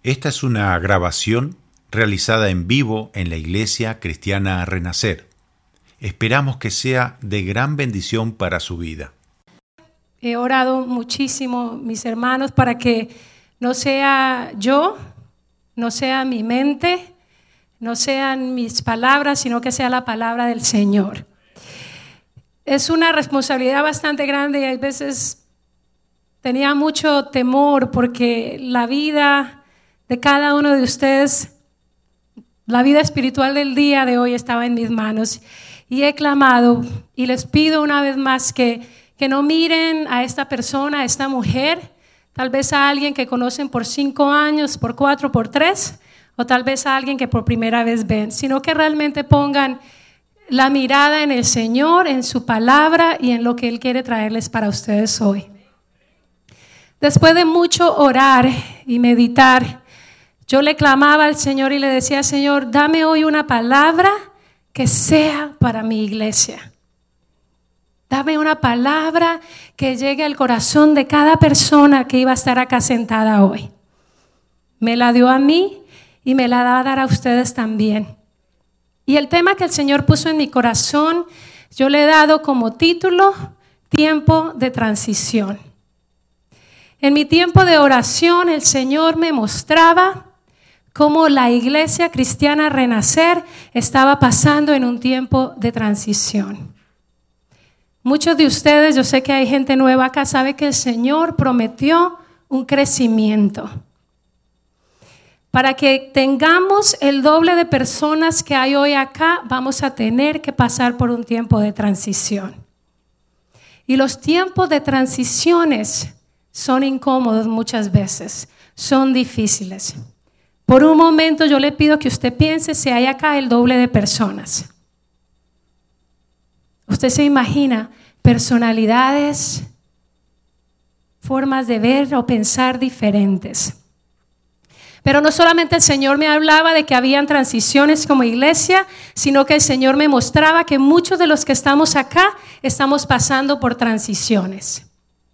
Esta es una grabación realizada en vivo en la Iglesia Cristiana Renacer. Esperamos que sea de gran bendición para su vida. He orado muchísimo, mis hermanos, para que no sea yo, no sea mi mente, no sean mis palabras, sino que sea la palabra del Señor. Es una responsabilidad bastante grande y a veces tenía mucho temor porque la vida de cada uno de ustedes, la vida espiritual del día de hoy estaba en mis manos. Y he clamado y les pido una vez más que no miren a esta persona, a esta mujer, tal vez a alguien que conocen por 5 años, por 4, por 3, o tal vez a alguien que por primera vez ven, sino que realmente pongan la mirada en el Señor, en su palabra y en lo que Él quiere traerles para ustedes hoy. Después de mucho orar y meditar, yo le clamaba al Señor y le decía: Señor, dame hoy una palabra que sea para mi iglesia. Dame una palabra que llegue al corazón de cada persona que iba a estar acá sentada hoy. Me la dio a mí y me la va a dar a ustedes también. Y el tema que el Señor puso en mi corazón, yo le he dado como título: tiempo de transición. En mi tiempo de oración, el Señor me mostraba cómo la Iglesia Cristiana Renacer estaba pasando en un tiempo de transición. Muchos de ustedes, yo sé que hay gente nueva acá, sabe que el Señor prometió un crecimiento. Para que tengamos el doble de personas que hay hoy acá, vamos a tener que pasar por un tiempo de transición. Y los tiempos de transiciones son incómodos muchas veces, son difíciles. Por un momento yo le pido que usted piense si hay acá el doble de personas. Usted se imagina personalidades, formas de ver o pensar diferentes. Pero no solamente el Señor me hablaba de que habían transiciones como iglesia, sino que el Señor me mostraba que muchos de los que estamos acá estamos pasando por transiciones.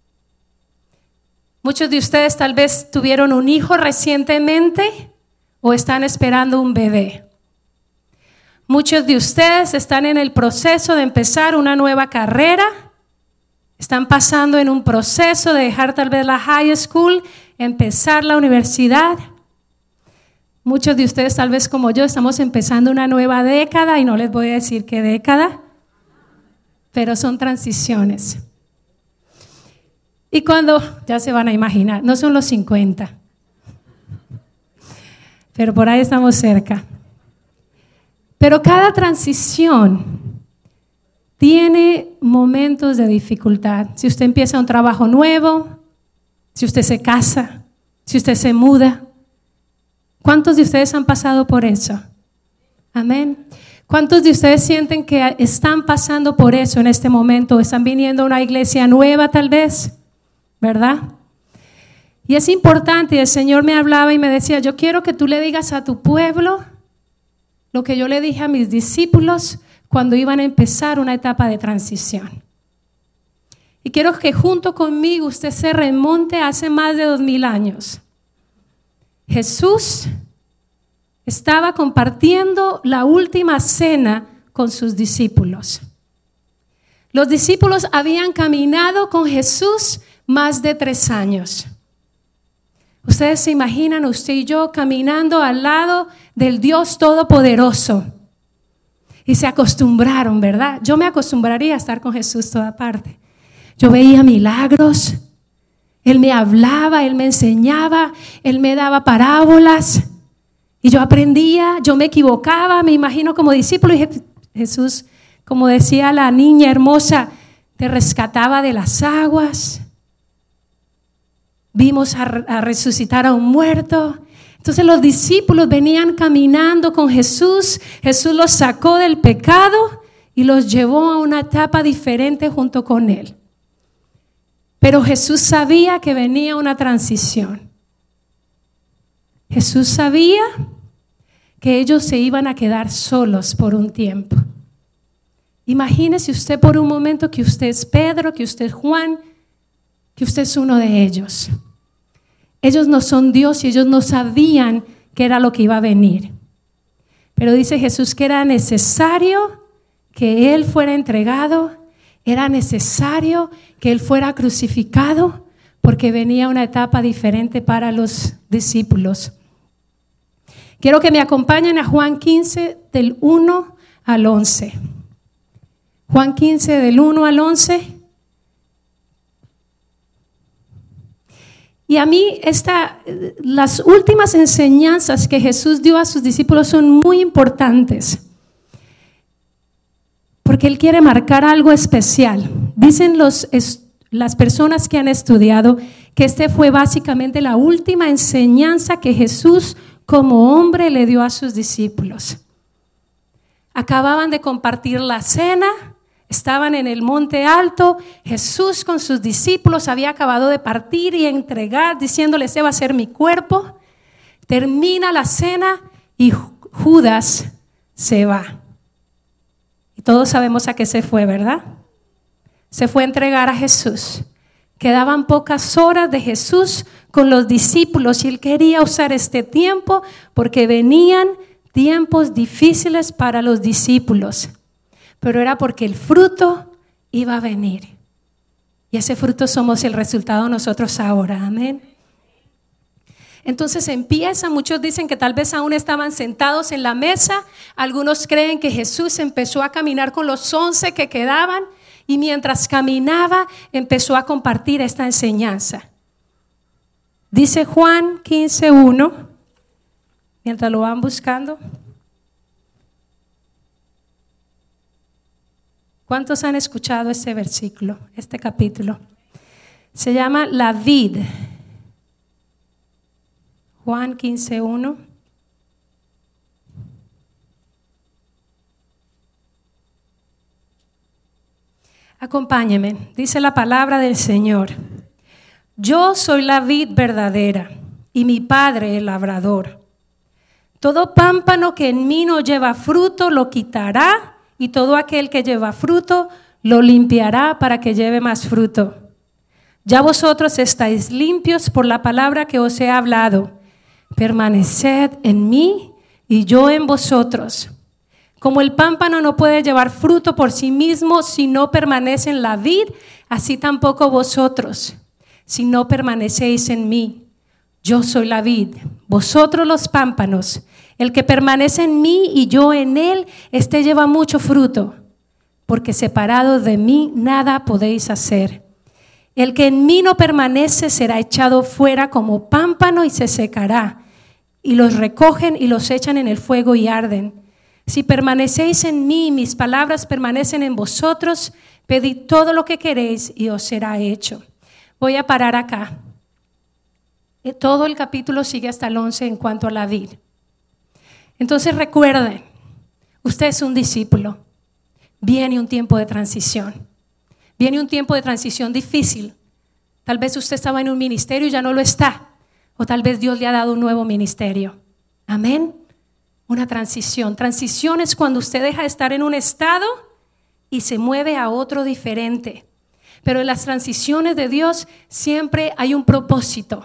Muchos de ustedes tal vez tuvieron un hijo recientemente o están esperando un bebé. Muchos de ustedes están en el proceso de empezar una nueva carrera, están pasando en un proceso de dejar tal vez la high school, empezar la universidad. Muchos de ustedes, tal vez como yo, estamos empezando una nueva década y no les voy a decir qué década, pero son transiciones. Y cuando, ya se van a imaginar, no son los 50, pero por ahí estamos cerca. Pero cada transición tiene momentos de dificultad. Si usted empieza un trabajo nuevo, si usted se casa, si usted se muda. ¿Cuántos de ustedes han pasado por eso? Amén. ¿Cuántos de ustedes sienten que están pasando por eso en este momento? ¿Están viniendo a una iglesia nueva tal vez? ¿Verdad? Y es importante, el Señor me hablaba y me decía: yo quiero que tú le digas a tu pueblo lo que yo le dije a mis discípulos cuando iban a empezar una etapa de transición. Y quiero que junto conmigo usted se remonte hace más de 2000 años. Jesús estaba compartiendo la última cena con sus discípulos. Los discípulos habían caminado con Jesús más de 3 años. Ustedes se imaginan, usted y yo caminando al lado del Dios Todopoderoso. Y se acostumbraron, ¿verdad? Yo me acostumbraría a estar con Jesús toda parte. Yo veía milagros. Él me hablaba, Él me enseñaba, Él me daba parábolas. Y yo aprendía, yo me equivocaba, me imagino como discípulo. Y Jesús, como decía la niña hermosa, te rescataba de las aguas. Vimos a resucitar a un muerto. Entonces los discípulos venían caminando con Jesús. Jesús los sacó del pecado y los llevó a una etapa diferente junto con Él. Pero Jesús sabía que venía una transición. Jesús sabía que ellos se iban a quedar solos por un tiempo. Imagínese usted por un momento que usted es Pedro, que usted es Juan, que usted es uno de ellos. Ellos no son Dios y ellos no sabían qué era lo que iba a venir. Pero dice Jesús que era necesario que Él fuera entregado, era necesario que Él fuera crucificado, porque venía una etapa diferente para los discípulos. Quiero que me acompañen a Juan 15, del 1 al 11. Juan 15, del 1 al 11. Y a mí las últimas enseñanzas que Jesús dio a sus discípulos son muy importantes, porque Él quiere marcar algo especial. Dicen las personas que han estudiado que fue básicamente la última enseñanza que Jesús como hombre le dio a sus discípulos. Acababan de compartir la cena. Estaban en el monte alto, Jesús con sus discípulos había acabado de partir y entregar, diciéndoles, ese va a ser mi cuerpo. Termina la cena y Judas se va. Y todos sabemos a qué se fue, ¿verdad? Se fue a entregar a Jesús. Quedaban pocas horas de Jesús con los discípulos y Él quería usar este tiempo porque venían tiempos difíciles para los discípulos. Pero era porque el fruto iba a venir. Y ese fruto somos el resultado nosotros ahora. Amén. Entonces muchos dicen que tal vez aún estaban sentados en la mesa. Algunos creen que Jesús empezó a caminar con los 11 que quedaban. Y mientras caminaba, empezó a compartir esta enseñanza. Dice Juan 15:1, mientras lo van buscando. ¿Cuántos han escuchado este versículo, este capítulo? Se llama la vid. Juan 15:1. Acompáñenme, dice la palabra del Señor. Yo soy la vid verdadera y mi Padre el labrador. Todo pámpano que en mí no lleva fruto lo quitará, y todo aquel que lleva fruto lo limpiará para que lleve más fruto. Ya vosotros estáis limpios por la palabra que os he hablado. Permaneced en mí y yo en vosotros. Como el pámpano no puede llevar fruto por sí mismo si no permanece en la vid, así tampoco vosotros, si no permanecéis en mí. Yo soy la vid, vosotros los pámpanos. El que permanece en mí y yo en él, este lleva mucho fruto, porque separados de mí nada podéis hacer. El que en mí no permanece será echado fuera como pámpano y se secará, y los recogen y los echan en el fuego y arden. Si permanecéis en mí y mis palabras permanecen en vosotros, pedid todo lo que queréis y os será hecho. Voy a parar acá. Todo el capítulo sigue hasta el 11 en cuanto a la vid. Entonces recuerden, usted es un discípulo. Viene un tiempo de transición. Viene un tiempo de transición difícil. Tal vez usted estaba en un ministerio y ya no lo está. O tal vez Dios le ha dado un nuevo ministerio. Amén. Una transición. Transición es cuando usted deja de estar en un estado y se mueve a otro diferente. Pero en las transiciones de Dios siempre hay un propósito.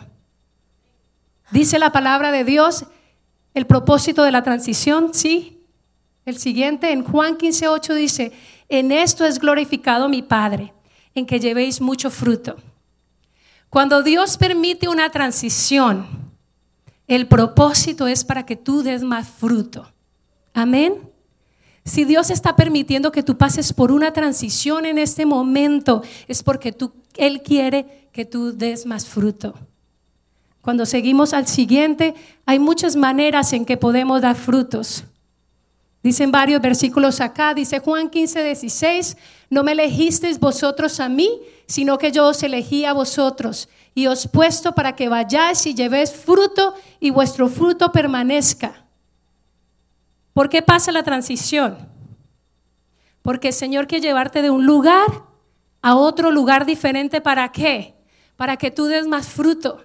Dice la palabra de Dios, el propósito de la transición, sí. El siguiente, en Juan 15:8 dice, en esto es glorificado mi Padre, en que llevéis mucho fruto. Cuando Dios permite una transición, el propósito es para que tú des más fruto. Amén. Si Dios está permitiendo que tú pases por una transición en este momento, es porque Él quiere que tú des más fruto. Cuando seguimos al siguiente, hay muchas maneras en que podemos dar frutos. Dicen varios versículos acá, dice Juan 15:16, no me elegisteis vosotros a mí, sino que yo os elegí a vosotros y os puesto para que vayáis y llevéis fruto y vuestro fruto permanezca. ¿Por qué pasa la transición? Porque el Señor quiere llevarte de un lugar a otro lugar diferente. ¿Para qué? Para que tú des más fruto.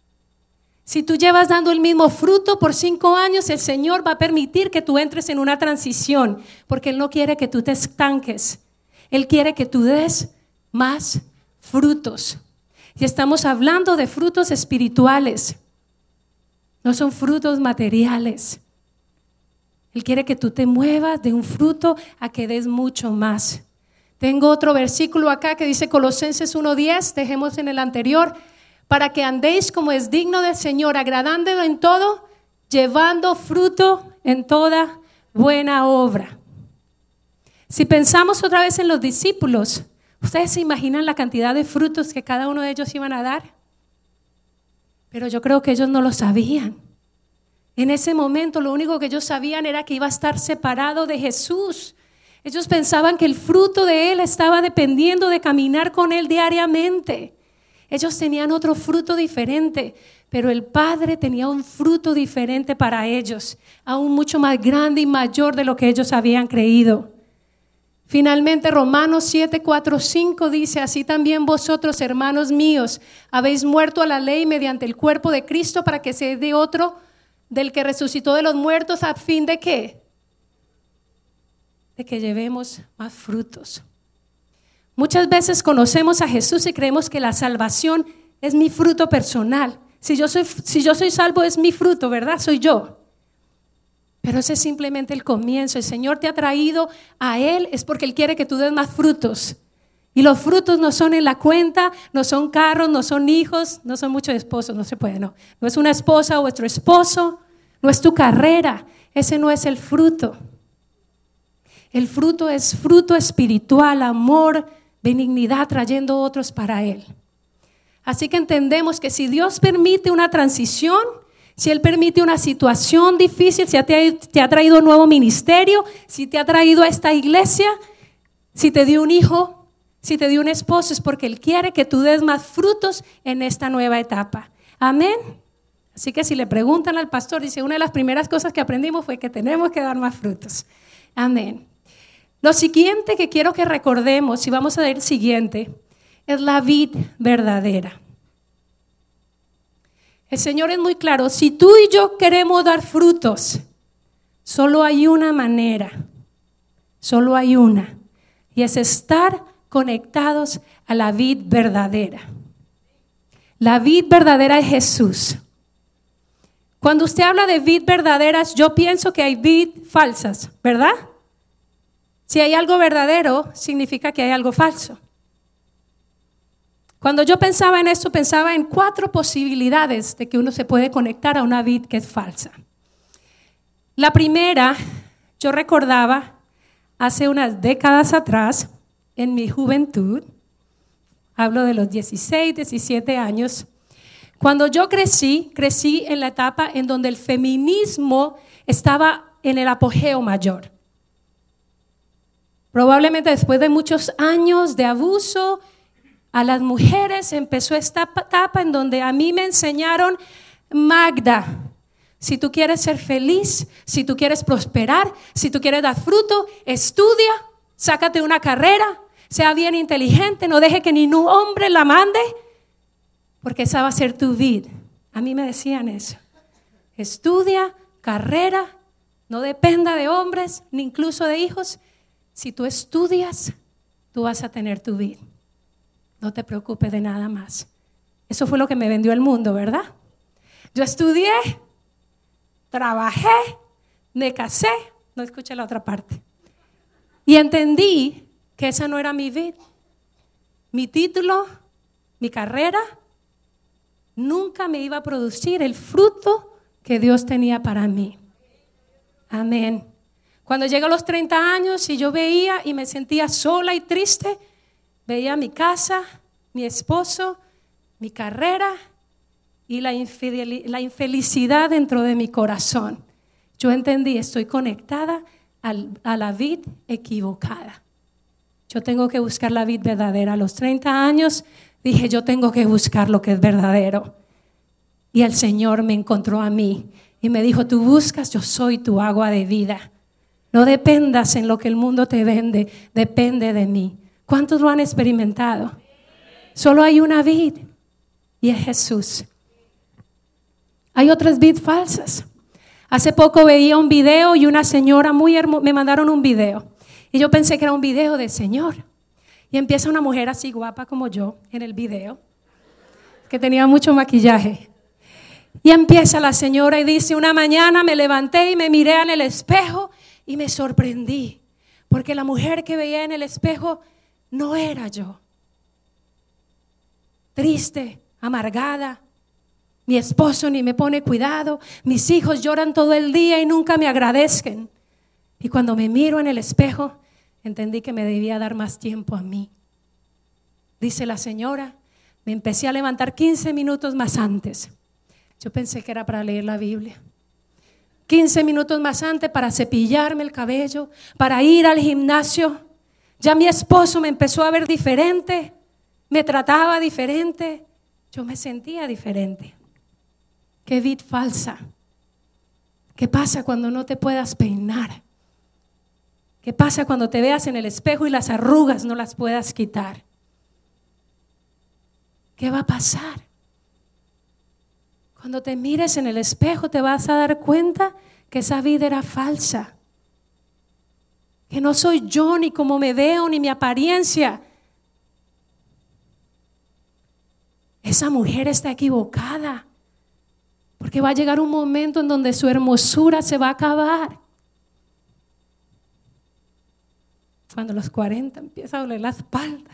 Si tú llevas dando el mismo fruto por 5 años, el Señor va a permitir que tú entres en una transición, porque Él no quiere que tú te estanques. Él quiere que tú des más frutos. Y estamos hablando de frutos espirituales. No son frutos materiales. Él quiere que tú te muevas de un fruto a que des mucho más. Tengo otro versículo acá que dice Colosenses 1:10, dejemos en el anterior, para que andéis como es digno del Señor, agradándolo en todo, llevando fruto en toda buena obra. Si pensamos otra vez en los discípulos, ¿ustedes se imaginan la cantidad de frutos que cada uno de ellos iban a dar? Pero yo creo que ellos no lo sabían. En ese momento lo único que ellos sabían era que iba a estar separado de Jesús. Ellos pensaban que el fruto de Él estaba dependiendo de caminar con Él diariamente. Ellos tenían otro fruto diferente, pero el Padre tenía un fruto diferente para ellos, aún mucho más grande y mayor de lo que ellos habían creído. Finalmente Romanos 7:4-5 dice, así también vosotros, hermanos míos, habéis muerto a la ley mediante el cuerpo de Cristo para que se dé otro del que resucitó de los muertos, ¿a fin de qué? De que llevemos más frutos. Muchas veces conocemos a Jesús y creemos que la salvación es mi fruto personal. Si yo soy salvo es mi fruto, ¿verdad? Soy yo. Pero ese es simplemente el comienzo. El Señor te ha traído a Él es porque Él quiere que tú des más frutos. Y los frutos no son en la cuenta, no son carros, no son hijos, no son muchos esposos, no se puede, no. No es una esposa o vuestro esposo, no es tu carrera, ese no es el fruto. El fruto es fruto espiritual, amor, benignidad, trayendo otros para Él. Así que entendemos que si Dios permite una transición, si Él permite una situación difícil, si te ha traído un nuevo ministerio, si te ha traído a esta iglesia, si te dio un hijo, si te dio un esposo, es porque Él quiere que tú des más frutos en esta nueva etapa. Amén. Así que si le preguntan al pastor, dice, una de las primeras cosas que aprendimos fue que tenemos que dar más frutos. Amén. Lo siguiente que quiero que recordemos, y vamos a ver el siguiente, es la vid verdadera. El Señor es muy claro, si tú y yo queremos dar frutos, solo hay una manera, solo hay una, y es estar conectados a la vid verdadera. La vid verdadera es Jesús. Cuando usted habla de vid verdaderas, yo pienso que hay vid falsas, ¿verdad? Si hay algo verdadero, significa que hay algo falso. Cuando yo pensaba en esto, pensaba en 4 posibilidades de que uno se puede conectar a una vid que es falsa. La primera, yo recordaba hace unas décadas atrás, en mi juventud, hablo de los 16, 17 años, cuando yo crecí en la etapa en donde el feminismo estaba en el apogeo mayor. Probablemente después de muchos años de abuso a las mujeres empezó esta etapa en donde a mí me enseñaron, Magda, si tú quieres ser feliz, si tú quieres prosperar, si tú quieres dar fruto, estudia, sácate una carrera, sea bien inteligente, no deje que ningún hombre la mande, porque esa va a ser tu vida. A mí me decían eso. Estudia, carrera, no dependa de hombres, ni incluso de hijos. Si tú estudias, tú vas a tener tu vida. No te preocupes de nada más. Eso fue lo que me vendió el mundo, ¿verdad? Yo estudié, trabajé, me casé, no escuché la otra parte. Y entendí que esa no era mi vida. Mi título, mi carrera, nunca me iba a producir el fruto que Dios tenía para mí. Amén. Cuando llegué a los 30 años y yo veía y me sentía sola y triste, veía mi casa, mi esposo, mi carrera y la infelicidad dentro de mi corazón. Yo entendí, estoy conectada a la vid equivocada. Yo tengo que buscar la vid verdadera. A los 30 años dije, yo tengo que buscar lo que es verdadero. Y el Señor me encontró a mí y me dijo, tú buscas, yo soy tu agua de vida. No dependas en lo que el mundo te vende, depende de mí. ¿Cuántos lo han experimentado? Solo hay una vid y es Jesús. Hay otras vid falsas. Hace poco veía un video y una señora muy hermosa, me mandaron un video y yo pensé que era un video del Señor. Y empieza una mujer así guapa como yo en el video. que tenía mucho maquillaje. Y empieza la señora y dice, una mañana me levanté y me miré en el espejo y me sorprendí, porque la mujer que veía en el espejo no era yo. Triste, amargada, mi esposo ni me pone cuidado, mis hijos lloran todo el día y nunca me agradecen. Y cuando me miro en el espejo, entendí que me debía dar más tiempo a mí. Dice la señora, me empecé a levantar 15 minutos más antes. Yo pensé que era para leer la Biblia. 15 minutos más antes para cepillarme el cabello, para ir al gimnasio. Ya mi esposo me empezó a ver diferente, me trataba diferente, yo me sentía diferente. Qué vid falsa. ¿Qué pasa cuando no te puedas peinar? ¿Qué pasa cuando te veas en el espejo y las arrugas no las puedas quitar? ¿Qué va a pasar? Cuando te mires en el espejo te vas a dar cuenta que esa vida era falsa. Que no soy yo ni como me veo ni mi apariencia. Esa mujer está equivocada. Porque va a llegar un momento en donde su hermosura se va a acabar. Cuando a los 40 empieza a doler la espalda.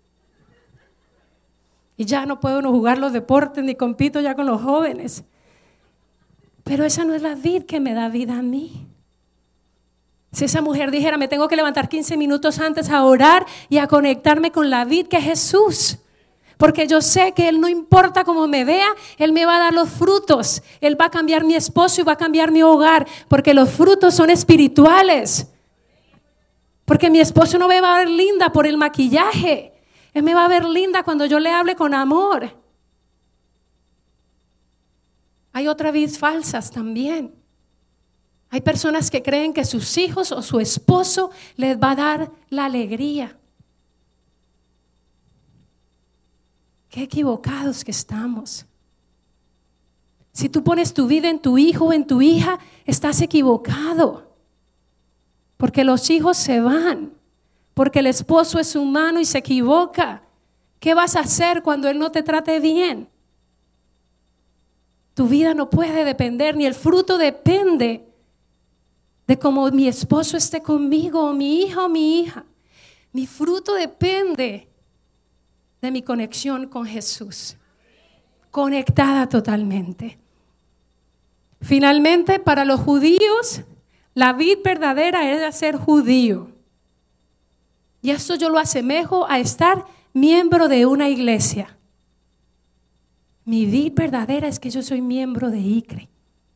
Y ya no puedo uno jugar los deportes ni compito ya con los jóvenes. Pero esa no es la vida que me da vida a mí. Si esa mujer dijera, me tengo que levantar 15 minutos antes a orar y a conectarme con la vida que es Jesús. Porque yo sé que Él no importa cómo me vea, Él me va a dar los frutos. Él va a cambiar mi esposo y va a cambiar mi hogar. Porque los frutos son espirituales. Porque mi esposo no me va a ver linda por el maquillaje. Él me va a ver linda cuando yo le hable con amor. Hay otras vidas falsas también. Hay personas que creen que sus hijos o su esposo les va a dar la alegría. Qué equivocados que estamos. Si tú pones tu vida en tu hijo o en tu hija, estás equivocado. Porque los hijos se van. Porque el esposo es humano y se equivoca. ¿Qué vas a hacer cuando él no te trate bien? Tu vida no puede depender, ni el fruto depende de cómo mi esposo esté conmigo, o mi hijo o mi hija. Mi fruto depende de mi conexión con Jesús. Conectada totalmente. Finalmente, para los judíos, la vida verdadera era ser judío. Y esto yo lo asemejo a estar miembro de una iglesia. Mi vida verdadera es que yo soy miembro de ICRE.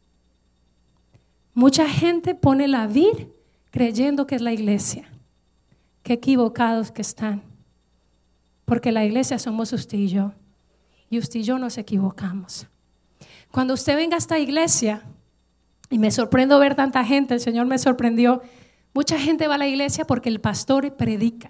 Mucha gente pone la vida creyendo que es la iglesia. Qué equivocados que están. Porque la iglesia somos usted y yo. Y usted y yo nos equivocamos. Cuando usted venga a esta iglesia, y me sorprendo ver tanta gente, el Señor me sorprendió. Mucha gente va a la iglesia porque el pastor predica.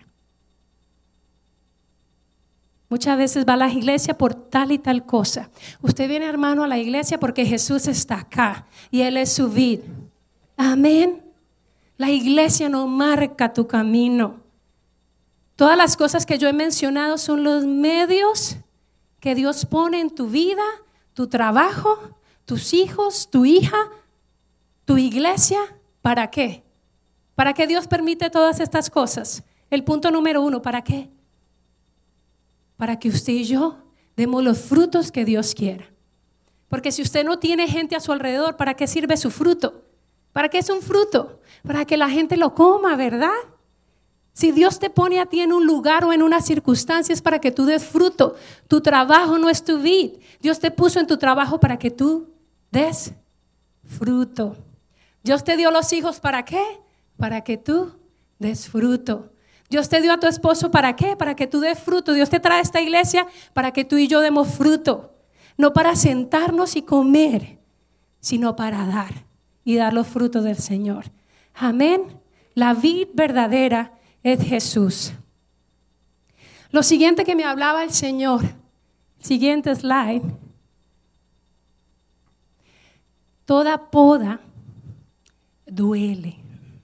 Muchas veces va a la iglesia por tal y tal cosa. Usted viene, hermano, a la iglesia porque Jesús está acá y Él es su vida. Amén. La iglesia no marca tu camino. Todas las cosas que yo he mencionado son los medios que Dios pone en tu vida, tu trabajo, tus hijos, tu hija, tu iglesia. ¿Para qué? ¿Para qué Dios permite todas estas cosas? El punto número 1, ¿para qué? Para que usted y yo demos los frutos que Dios quiera. Porque si usted no tiene gente a su alrededor, ¿para qué sirve su fruto? ¿Para qué es un fruto? Para que la gente lo coma, ¿verdad? Si Dios te pone a ti en un lugar o en una circunstancia es para que tú des fruto. Tu trabajo no es tu vid. Dios te puso en tu trabajo para que tú des fruto. Dios te dio los hijos, ¿para qué? Para que tú des fruto. Dios te dio a tu esposo, ¿para qué? Para que tú des fruto. Dios te trae a esta iglesia para que tú y yo demos fruto. No para sentarnos y comer, sino para dar y dar los frutos del Señor. Amén. La vid verdadera es Jesús. Lo siguiente que me hablaba el Señor, siguiente slide. Toda poda duele.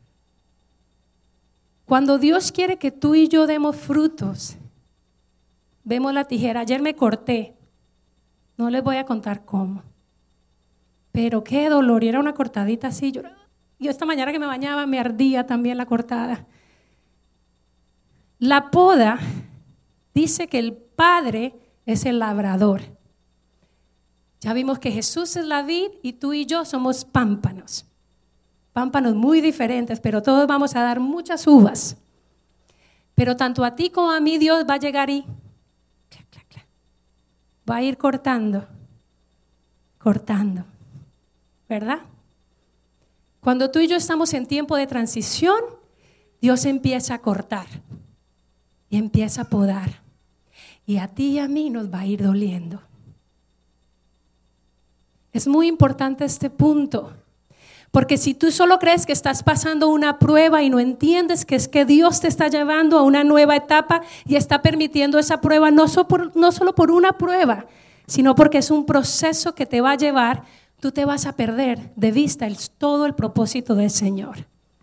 Cuando Dios quiere que tú y yo demos frutos, vemos la tijera. Ayer me corté No les voy a contar cómo. Pero qué dolor, y era una cortadita así. Yo esta mañana que me bañaba me ardía también la cortada. La poda dice que el Padre es el labrador. Ya vimos que Jesús es la vid y tú y yo somos pámpanos. Pámpanos muy diferentes, pero todos vamos a dar muchas uvas. Pero tanto a ti como a mí Dios va a llegar y va a ir cortando, ¿verdad? Cuando tú y yo estamos en tiempo de transición, Dios empieza a cortar y empieza a podar. Y a ti y a mí nos va a ir doliendo. Es muy importante este punto. Porque si tú solo crees que estás pasando una prueba y no entiendes que es que Dios te está llevando a una nueva etapa y está permitiendo esa prueba, no solo por una prueba, sino porque es un proceso que te va a llevar, tú te vas a perder de vista todo el propósito del Señor.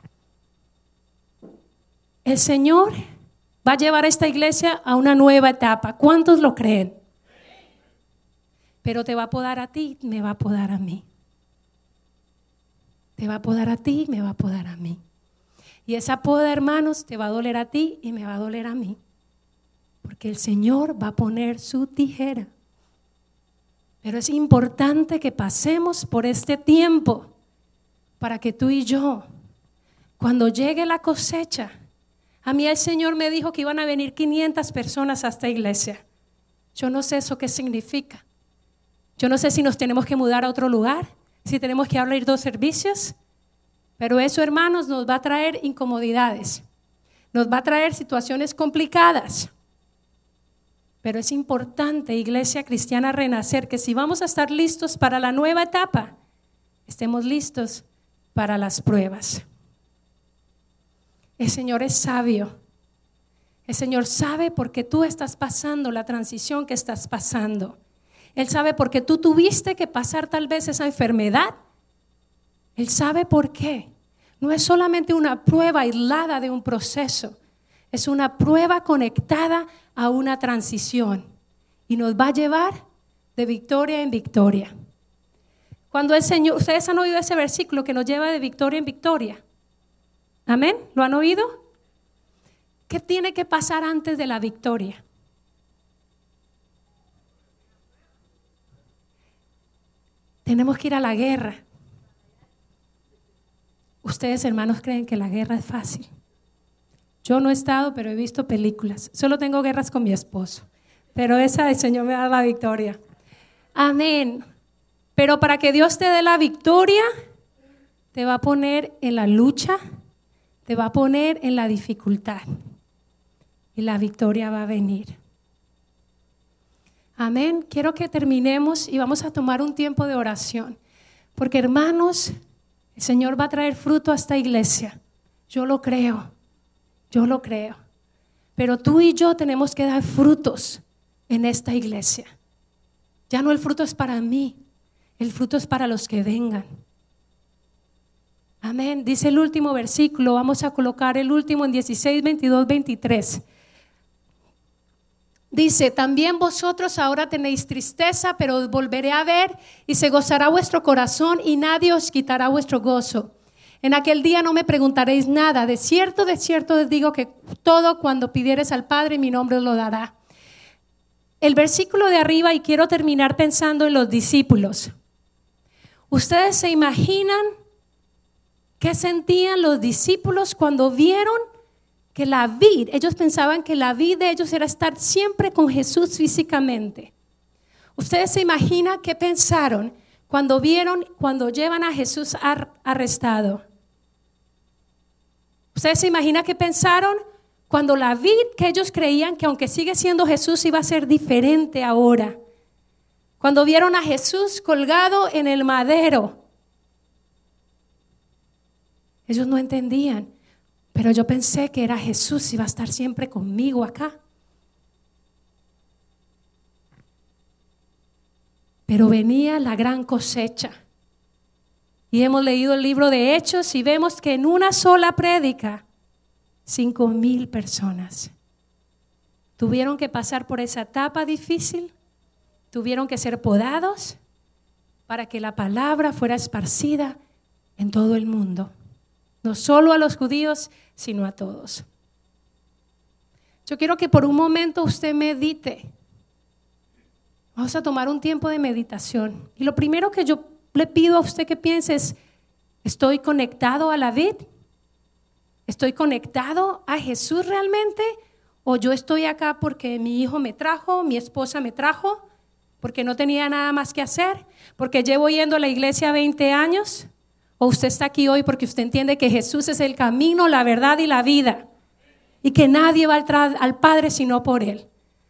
El Señor va a llevar a esta iglesia a una nueva etapa. ¿Cuántos lo creen? Pero te va a podar a ti, me va a podar a mí. Te va a podar a ti, me va a podar a mí. Y esa poda, hermanos, te va a doler a ti y me va a doler a mí. Porque el Señor va a poner su tijera. Pero es importante que pasemos por este tiempo para que tú y yo, cuando llegue la cosecha, a mí el Señor me dijo que iban a venir 500 personas a esta iglesia. Yo no sé eso qué significa. Yo no sé si nos tenemos que mudar a otro lugar, si tenemos que abrir 2 servicios, pero eso, hermanos, nos va a traer incomodidades, nos va a traer situaciones complicadas. Pero es importante, Iglesia Cristiana Renacer, que si vamos a estar listos para la nueva etapa, estemos listos para las pruebas. El Señor es sabio. El Señor sabe por qué tú estás pasando la transición que estás pasando. Él sabe por qué tú tuviste que pasar tal vez esa enfermedad. Él sabe por qué. No es solamente una prueba aislada de un proceso. Es una prueba conectada a una transición. Y nos va a llevar de victoria en victoria. Cuando el Señor, ustedes han oído ese versículo que nos lleva de victoria en victoria. ¿Amén? ¿Lo han oído? ¿Qué tiene que pasar antes de la victoria? Tenemos que ir a la guerra. Ustedes, hermanos, creen que la guerra es fácil. Yo no he estado, pero he visto películas. Solo tengo guerras con mi esposo. Pero esa, el Señor me da la victoria. Amén. Pero para que Dios te dé la victoria, te va a poner en la lucha, te va a poner en la dificultad. Y la victoria va a venir. Amén. Quiero que terminemos y vamos a tomar un tiempo de oración. Porque, hermanos, el Señor va a traer fruto a esta iglesia. Yo lo creo. Pero tú y yo tenemos que dar frutos en esta iglesia. Ya no el fruto es para mí, el fruto es para los que vengan. Amén. Dice el último versículo, vamos a colocar el último en 16, 22, 23. Dice, también vosotros ahora tenéis tristeza, pero os volveré a ver y se gozará vuestro corazón y nadie os quitará vuestro gozo. En aquel día no me preguntaréis nada. De cierto os digo que todo cuando pidiereis al Padre en mi nombre os lo dará. El versículo de arriba, y quiero terminar pensando en los discípulos. ¿Ustedes se imaginan qué sentían los discípulos cuando vieron que la vid, ellos pensaban que la vid de ellos era estar siempre con Jesús físicamente? ¿Ustedes se imaginan qué pensaron cuando llevan a Jesús arrestado? ¿Ustedes se imaginan qué pensaron cuando la vid que ellos creían que aunque sigue siendo Jesús iba a ser diferente ahora? Cuando vieron a Jesús colgado en el madero. Ellos no entendían, pero yo pensé que era Jesús, iba a estar siempre conmigo acá. Pero venía la gran cosecha. Y hemos leído el libro de Hechos y vemos que en una sola prédica, 5,000 personas tuvieron que pasar por esa etapa difícil, tuvieron que ser podados para que la palabra fuera esparcida en todo el mundo. No solo a los judíos, sino a todos. Yo quiero que por un momento usted medite. Vamos a tomar un tiempo de meditación. Y lo primero que yo le pido a usted que piense es, ¿estoy conectado a la vid? ¿Estoy conectado a Jesús realmente? ¿O yo estoy acá porque mi hijo me trajo, mi esposa me trajo, porque no tenía nada más que hacer, porque llevo yendo a la iglesia 20 años? ¿O usted está aquí hoy porque usted entiende que Jesús es el camino, la verdad y la vida? Y que nadie va al Padre sino por Él.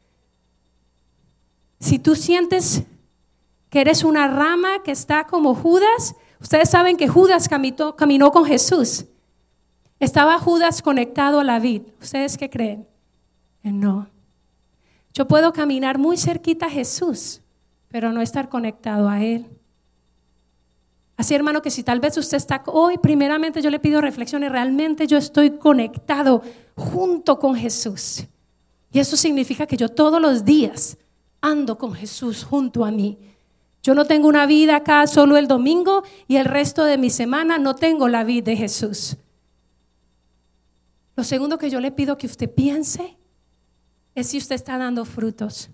Si tú sientes que eres una rama que está como Judas, ustedes saben que Judas caminó con Jesús. Estaba Judas conectado a la vid. ¿Ustedes qué creen? No. Yo puedo caminar muy cerquita a Jesús, pero no estar conectado a Él. Así, hermano, que si tal vez usted está hoy, primeramente yo le pido reflexiones. Realmente yo estoy conectado junto con Jesús. Y eso significa que yo todos los días ando con Jesús junto a mí. Yo no tengo una vida acá solo el domingo y el resto de mi semana no tengo la vida de Jesús. Lo segundo que yo le pido que usted piense es si usted está dando frutos.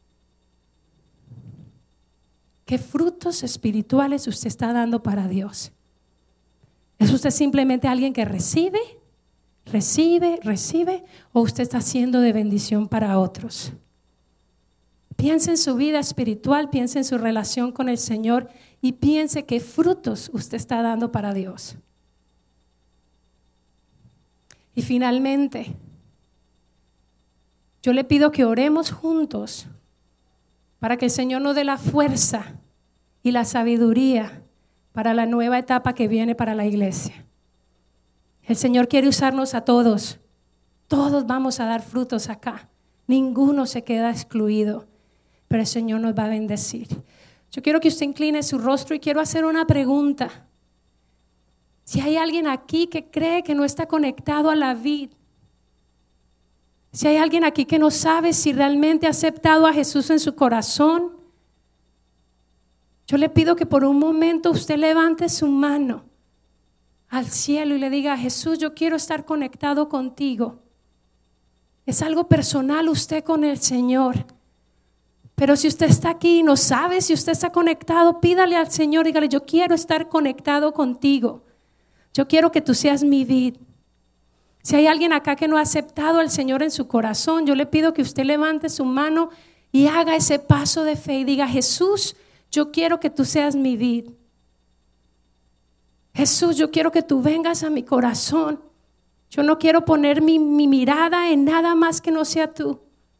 ¿Qué frutos espirituales usted está dando para Dios? ¿Es usted simplemente alguien que recibe, o usted está haciendo de bendición para otros? Piense en su vida espiritual, piense en su relación con el Señor y piense qué frutos usted está dando para Dios. Y finalmente, yo le pido que oremos juntos para que el Señor nos dé la fuerza y la sabiduría para la nueva etapa que viene para la iglesia. El Señor quiere usarnos a todos. Todos vamos a dar frutos acá. Ninguno se queda excluido, pero el Señor nos va a bendecir. Yo quiero que usted incline su rostro y quiero hacer una pregunta. Si hay alguien aquí que cree que no está conectado a la vid, si hay alguien aquí que no sabe si realmente ha aceptado a Jesús en su corazón, yo le pido que por un momento usted levante su mano al cielo y le diga: Jesús, yo quiero estar conectado contigo. Es algo personal usted con el Señor. Pero si usted está aquí y no sabe si usted está conectado, pídale al Señor, dígale: yo quiero estar conectado contigo. Yo quiero que tú seas mi vid. Si hay alguien acá que no ha aceptado al Señor en su corazón, yo le pido que usted levante su mano y haga ese paso de fe y diga: Jesús, yo quiero que tú seas mi vid. Jesús, yo quiero que tú vengas a mi corazón. Yo no quiero poner mi mirada en nada más que no sea tú.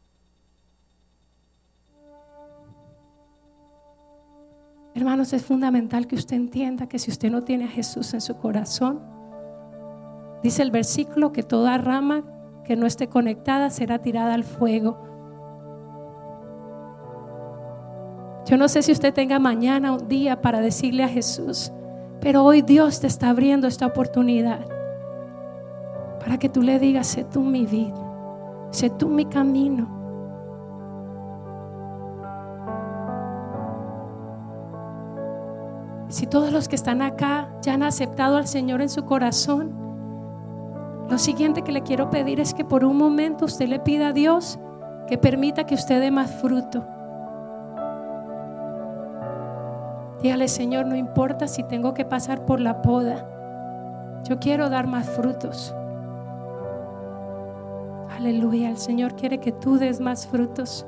Hermanos, es fundamental que usted entienda que si usted no tiene a Jesús en su corazón, dice el versículo que toda rama que no esté conectada será tirada al fuego. Yo no sé si usted tenga mañana un día para decirle a Jesús, pero hoy Dios te está abriendo esta oportunidad para que tú le digas: sé tú mi vida, sé tú mi camino. Si todos los que están acá ya han aceptado al Señor en su corazón, lo siguiente que le quiero pedir es que por un momento usted le pida a Dios que permita que usted dé más fruto. Dígale: Señor, no importa si tengo que pasar por la poda, yo quiero dar más frutos. Aleluya, el Señor quiere que tú des más frutos.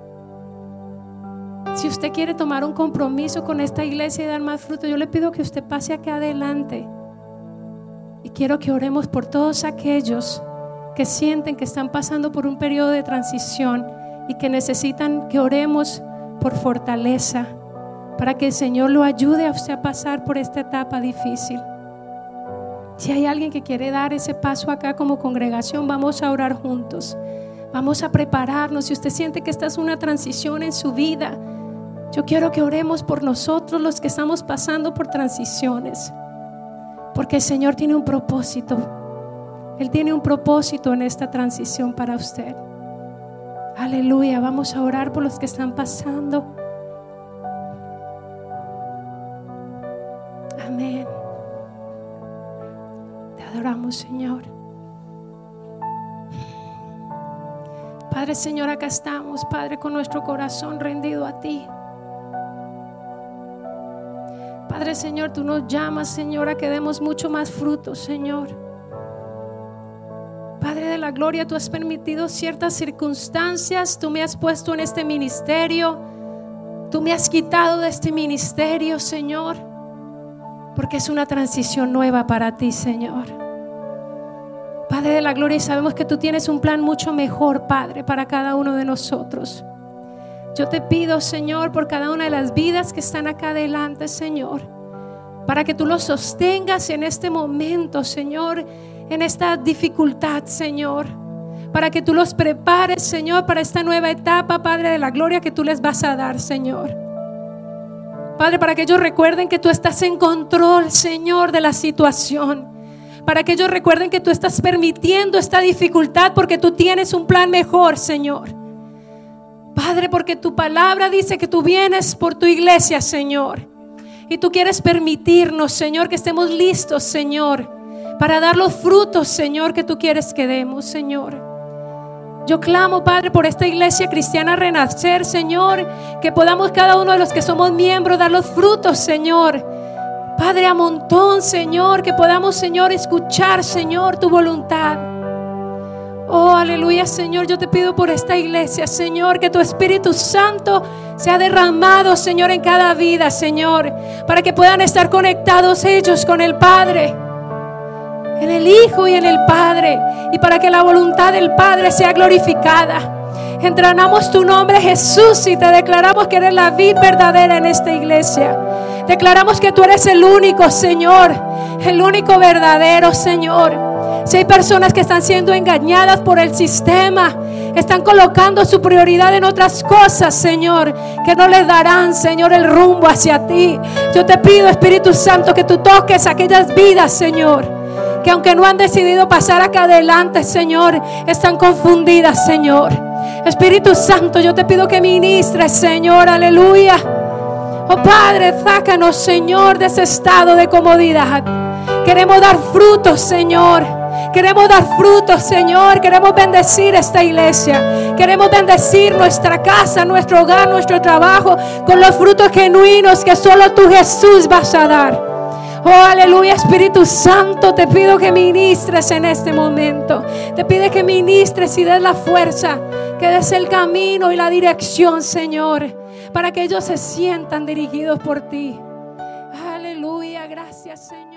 Si usted quiere tomar un compromiso con esta iglesia y dar más frutos, yo le pido que usted pase aquí adelante. Y quiero que oremos por todos aquellos que sienten que están pasando por un periodo de transición y que necesitan que oremos por fortaleza, para que el Señor lo ayude a usted a pasar por esta etapa difícil. Si hay alguien que quiere dar ese paso acá como congregación, vamos a orar juntos. Vamos a prepararnos. Si usted siente que esta es una transición en su vida, yo quiero que oremos por nosotros los que estamos pasando por transiciones, porque el Señor tiene un propósito. Él tiene un propósito en esta transición para usted. Aleluya, vamos a orar por los que están pasando. Amén. Te adoramos, Señor. Padre, Señor, acá estamos, Padre, con nuestro corazón rendido a ti. Padre, Señor, tú nos llamas, Señor, a que demos mucho más frutos, Señor. Padre de la gloria, tú has permitido ciertas circunstancias, tú me has puesto en este ministerio, tú me has quitado de este ministerio, Señor, porque es una transición nueva para ti, Señor. Padre de la gloria, y sabemos que tú tienes un plan mucho mejor, Padre, para cada uno de nosotros. Yo te pido, Señor, por cada una de las vidas que están acá adelante, Señor, para que tú los sostengas en este momento, Señor, en esta dificultad, Señor, para que tú los prepares, Señor, para esta nueva etapa, Padre de la gloria, que tú les vas a dar, Señor. Padre, para que ellos recuerden que tú estás en control, Señor, de la situación. Para que ellos recuerden que tú estás permitiendo esta dificultad porque tú tienes un plan mejor, Señor. Padre, porque tu palabra dice que tú vienes por tu iglesia, Señor, y tú quieres permitirnos, Señor, que estemos listos, Señor, para dar los frutos, Señor, que tú quieres que demos, Señor. Yo clamo, Padre, por esta iglesia cristiana Renacer, Señor, que podamos cada uno de los que somos miembros dar los frutos, Señor. Padre, a montón, Señor, que podamos, Señor, escuchar, Señor, tu voluntad. Oh, aleluya, Señor, yo te pido por esta iglesia, Señor, que tu Espíritu Santo sea derramado, Señor, en cada vida, Señor, para que puedan estar conectados ellos con el Padre, en el Hijo y en el Padre, y para que la voluntad del Padre sea glorificada. Entronamos tu nombre, Jesús, y te declaramos que eres la vid verdadera en esta iglesia. Declaramos que tú eres el único, Señor, el único verdadero, Señor. Si hay personas que están siendo engañadas por el sistema, están colocando su prioridad en otras cosas, Señor, que no les darán, Señor, el rumbo hacia ti. Yo te pido, Espíritu Santo, que tú toques aquellas vidas, Señor, que aunque no han decidido pasar acá adelante, Señor, están confundidas, Señor. Espíritu Santo, yo te pido que ministres, Señor, aleluya. Oh Padre, sácanos, Señor, de ese estado de comodidad. Queremos dar frutos, Señor. Queremos dar frutos, Señor. Queremos bendecir esta iglesia. Queremos bendecir nuestra casa, nuestro hogar, nuestro trabajo, con los frutos genuinos que solo tú, Jesús, vas a dar. Oh, aleluya, Espíritu Santo, te pido que ministres en este momento. Te pido que ministres y des la fuerza, que des el camino y la dirección, Señor, para que ellos se sientan dirigidos por ti. Aleluya, gracias, Señor.